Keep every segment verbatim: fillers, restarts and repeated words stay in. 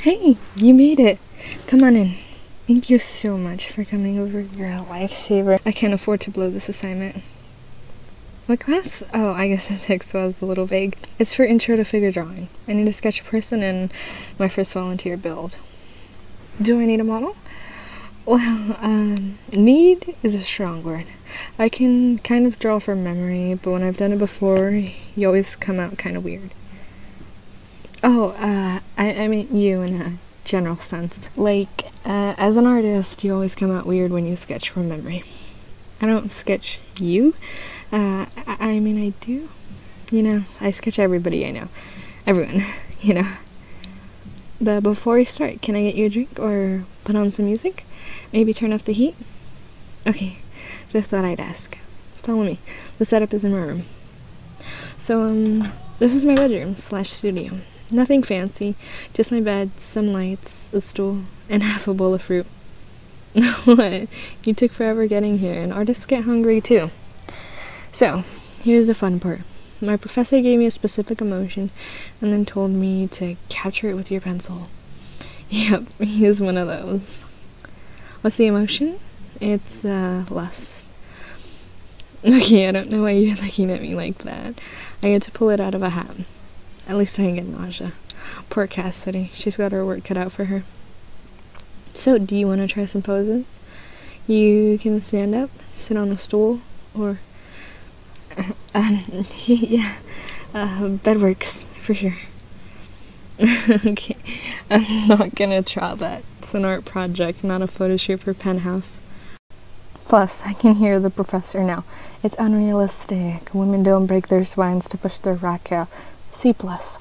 Hey, you made it. Come on in. Thank you so much for coming over. You're a lifesaver. I can't afford to blow this assignment. What class? Oh, I guess the text was a little vague. It's for Intro to Figure Drawing. I need to sketch a person and my first volunteer build. Do I need a model? Well, um, need is a strong word. I can kind of draw from memory, but when I've done it before, you always come out kind of weird. Oh, uh, I, I mean you in a general sense. Like, uh, as an artist, you always come out weird when you sketch from memory. I don't sketch you. Uh, I, I mean, I do. You know, I sketch everybody I know. Everyone, you know. But before we start, can I get you a drink or put on some music? Maybe turn up the heat? Okay, just thought I'd ask. Follow me. The setup is in my room. So, um, this is my bedroom slash studio. Nothing fancy, just my bed, some lights, a stool, and half a bowl of fruit. What? You took forever getting here, and artists get hungry too. So, here's the fun part. My professor gave me a specific emotion, and then told me to capture it with your pencil. Yep, he is one of those. What's the emotion? It's, uh, lust. Okay, I don't know why you're looking at me like that. I get to pull it out of a hat. At least I didn't get nausea. Poor Cassidy. She's got her work cut out for her. So, do you want to try some poses? You can stand up, sit on the stool, or... um, yeah, uh, bed works, for sure. Okay, I'm not gonna try that. It's an art project, not a photo shoot for Penthouse. Plus, I can hear the professor now. It's unrealistic. Women don't break their spines to push their rack out. C plus.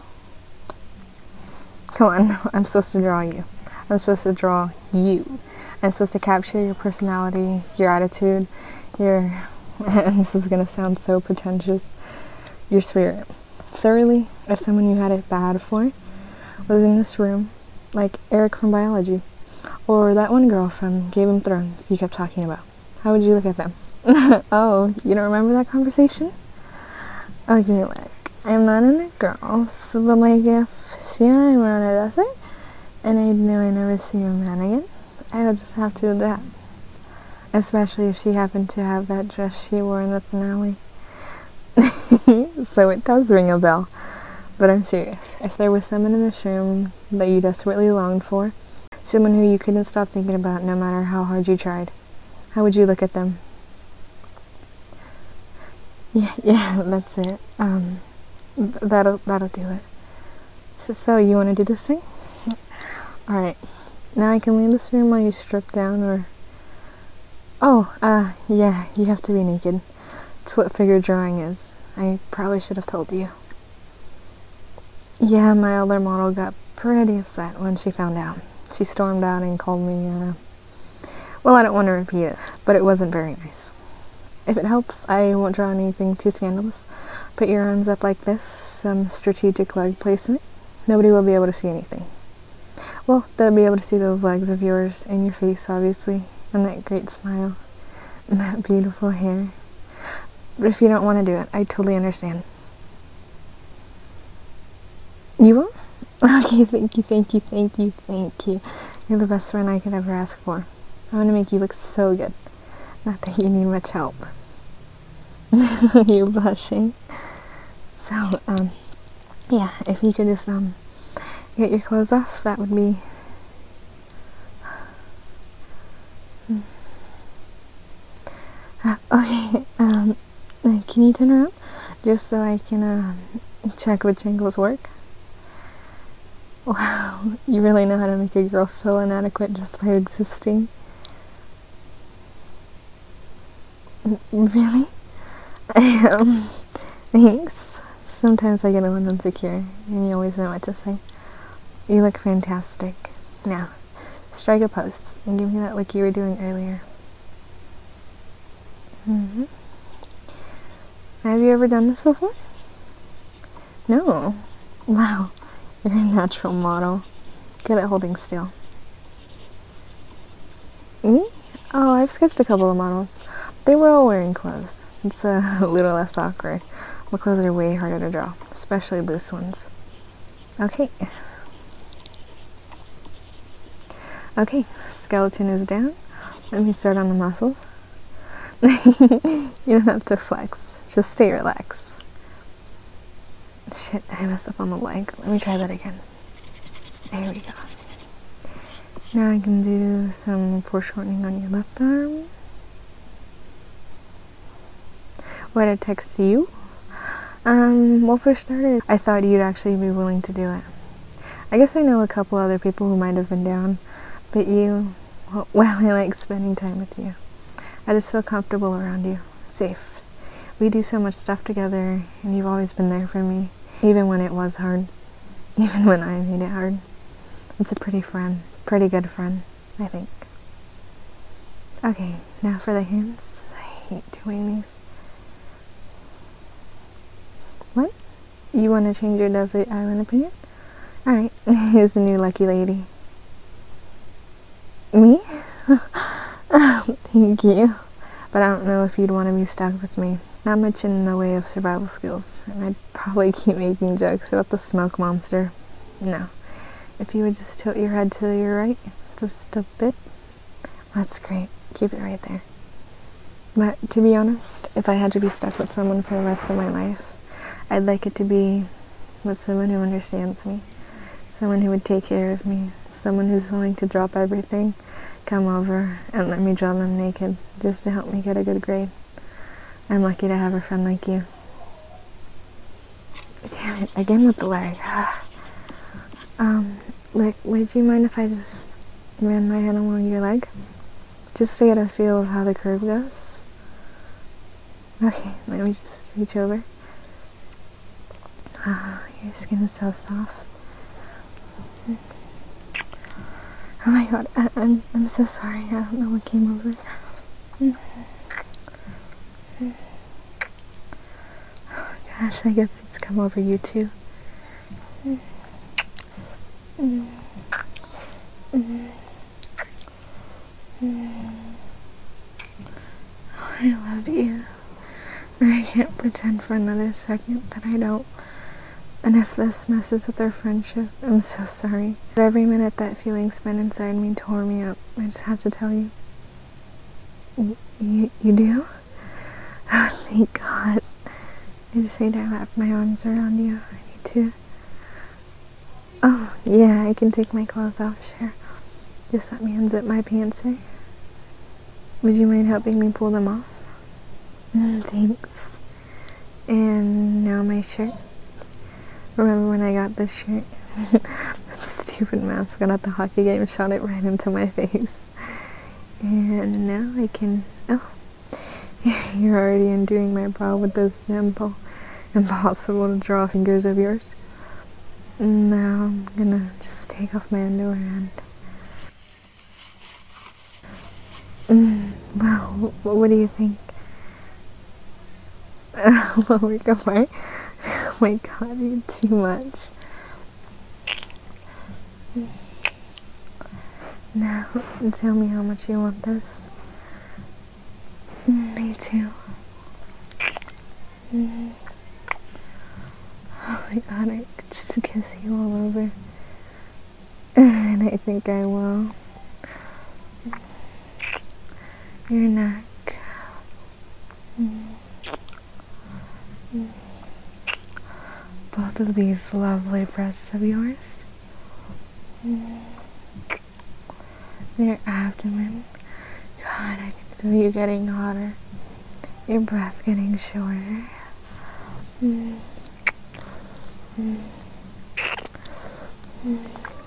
Come on, I'm supposed to draw you. I'm supposed to draw you. I'm supposed to capture your personality, your attitude, your... and this is gonna sound so pretentious, your spirit. So really, if someone you had it bad for was in this room, like Eric from biology, or that one girl from Game of Thrones you kept talking about, how would you look at them? Oh, you don't remember that conversation? Okay, look. I'm not into girls, but like if she and I were on a desert, and I knew I never see a man again, I would just have to adapt. Especially if she happened to have that dress she wore in the finale. So it does ring a bell. But I'm serious. If there was someone in this room that you desperately longed for, someone who you couldn't stop thinking about no matter how hard you tried, how would you look at them? Yeah, yeah, that's it. Um... That'll that'll do it. So, so you want to do this thing? Alright. Now I can leave this room while you strip down, or... Oh, uh, yeah, you have to be naked. It's what figure drawing is. I probably should have told you. Yeah, my older model got pretty upset when she found out. She stormed out and called me, uh... well, I don't want to repeat it, but it wasn't very nice. If it helps, I won't draw anything too scandalous. Put your arms up like this, some strategic leg placement. Nobody will be able to see anything. Well, they'll be able to see those legs of yours and your face, obviously, and that great smile, and that beautiful hair. But if you don't want to do it, I totally understand. You won't? Okay, thank you, thank you, thank you, thank you. You're the best friend I could ever ask for. I want to make you look so good. Not that you need much help. You're blushing. So, um, yeah, if you could just, um, get your clothes off, that would be... Uh, okay, um, can you turn around? Just so I can, uh, check which angles work? Wow, you really know how to make a girl feel inadequate just by existing. Really? Um, thanks. Sometimes I get a little insecure, and you always know what to say. You look fantastic. Now, strike a pose, and give me that look you were doing earlier. Mm-hmm. Have you ever done this before? No. Wow, you're a natural model. Good at holding still. Me? Oh, I've sketched a couple of models. They were all wearing clothes. It's uh, a little less awkward. My clothes are way harder to draw, especially loose ones. Okay. Okay, skeleton is down. Let me start on the muscles. You don't have to flex. Just stay relaxed. Shit, I messed up on the leg. Let me try that again. There we go. Now I can do some foreshortening on your left arm. What I text to you? Um, well, for starters, I thought you'd actually be willing to do it. I guess I know a couple other people who might have been down, but you, well, well, I like spending time with you. I just feel comfortable around you, safe. We do so much stuff together, and you've always been there for me, even when it was hard, even when I made it hard. It's a pretty friend, pretty good friend, I think. Okay, now for the hands. I hate doing these. What? You want to change your desert island opinion? Alright, here's the new lucky lady. Me? Thank you. But I don't know if you'd want to be stuck with me. Not much in the way of survival skills, and I'd probably keep making jokes about the smoke monster. No. If you would just tilt your head to your right, just a bit, that's great. Keep it right there. But to be honest, if I had to be stuck with someone for the rest of my life, I'd like it to be with someone who understands me, someone who would take care of me, someone who's willing to drop everything, come over, and let me draw them naked, just to help me get a good grade. I'm lucky to have a friend like you. Damn it, again with the leg. um, like, would you mind if I just ran my hand along your leg? Just to get a feel of how the curve goes? Okay, let me just reach over. Ah, your skin is so soft. Oh my god, I, I'm I'm so sorry. I don't know what came over. Oh gosh, I guess it's come over you too. I love you. I can't pretend for another second that I don't. And if this messes with our friendship, I'm so sorry. But every minute that feeling spent inside me tore me up. I just have to tell you. You, you, you do? Oh, thank God. I just need to wrap my arms around you. I need to. Oh, yeah, I can take my clothes off, sure. Just let me unzip my pants, eh? Would you mind helping me pull them off? Mm, thanks. And now my shirt. Remember when I got this shirt? That stupid mascot at the hockey game shot it right into my face. And now I can... Oh, you're already undoing my bra with those simple, impossible to draw fingers of yours. Now I'm gonna just take off my underwear and... Mm, well, what do you think? Uh, well, we go right. Oh my god, you're too much. Now, tell me how much you want this. Mm, me too. Mm. Oh my god, I could just kiss you all over. And I think I will. Your neck. Mm. Mm. Both of these lovely breasts of yours. Mm. Your abdomen. God, I can feel you getting hotter. Your breath getting shorter. Mm. Mm. Mm.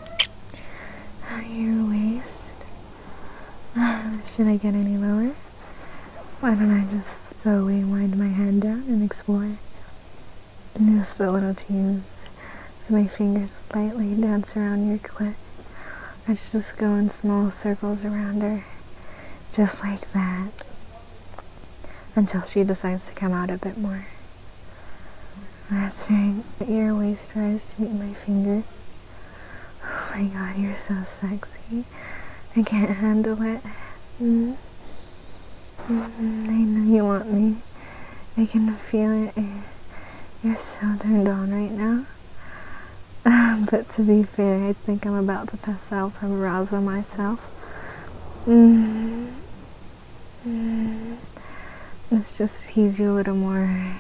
Your waist. Should I get any lower? Why don't I just slowly wind my hand down and explore? And just a little tease as my fingers lightly dance around your clit. I just go in small circles around her, just like that, until she decides to come out a bit more. That's right. Your waist tries to meet my fingers. Oh my god, you're so sexy. I can't handle it. Mm. Mm, I know you want me. I can feel it. You're so turned on right now. Uh, But to be fair, I think I'm about to pass out from arousal myself. Mm. Mm. Let's just tease you a little more.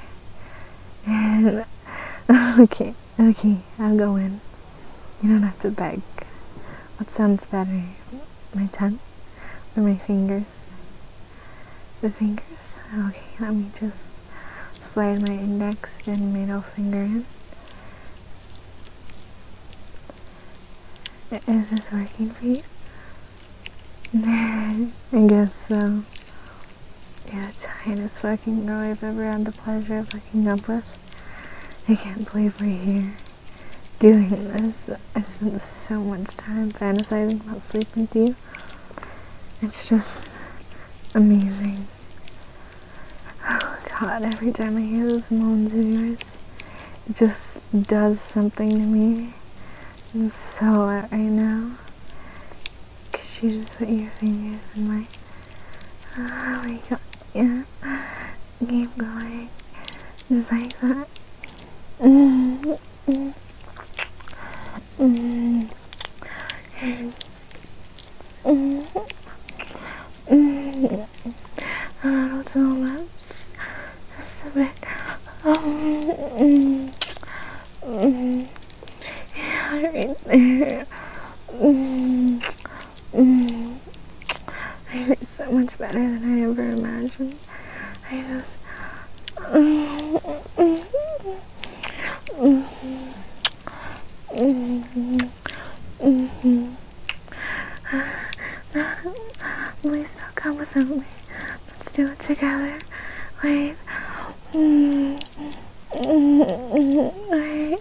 okay, okay, I'll go in. You don't have to beg. What sounds better? My tongue or my fingers? The fingers? Okay, let me just slide my index and middle finger in. Is this working for you? I guess so. You're the tightest fucking girl I've ever had the pleasure of hooking up with. I can't believe we're here doing this. I've spent so much time fantasizing about sleeping with you. It's just amazing. Oh God, every time I hear those moans of yours, it just does something to me. I'm so wet right now. Could you just put your fingers in my... Oh my God, yeah. Keep going. Just like that. Mm, mm, mm, mm, mm, a little too much. Just a bit. Mm, mm, yeah, right there. Mm, mm. I hurt so much better than I ever imagined. I just... Mm, mm, mm, mm, mm, mm. Please don't come without me. Let's do it together. Wait. Mm, mm, mm, wait.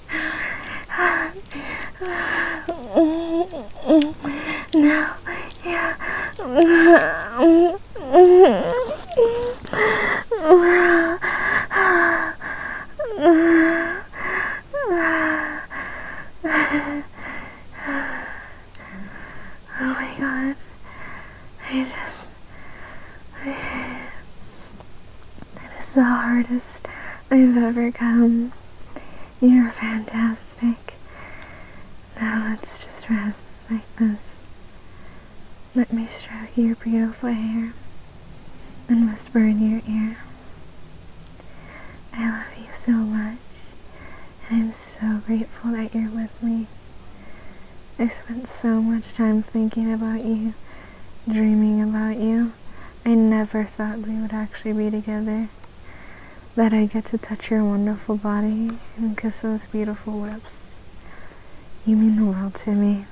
Now. Yeah. Oh my God. I just... That is the hardest I've ever come. You're fantastic. Now let's just rest like this. Let me stroke your beautiful hair and whisper in your ear. I love you so much, and I'm so grateful that you're with me. I spent so much time thinking about you, dreaming about you. I never thought we would actually be together. That I get to touch your wonderful body and kiss those beautiful lips. You mean the world to me.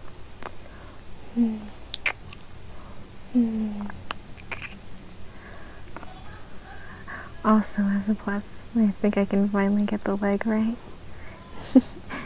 Mm. Mm. Also, as a plus, I think I can finally get the leg right.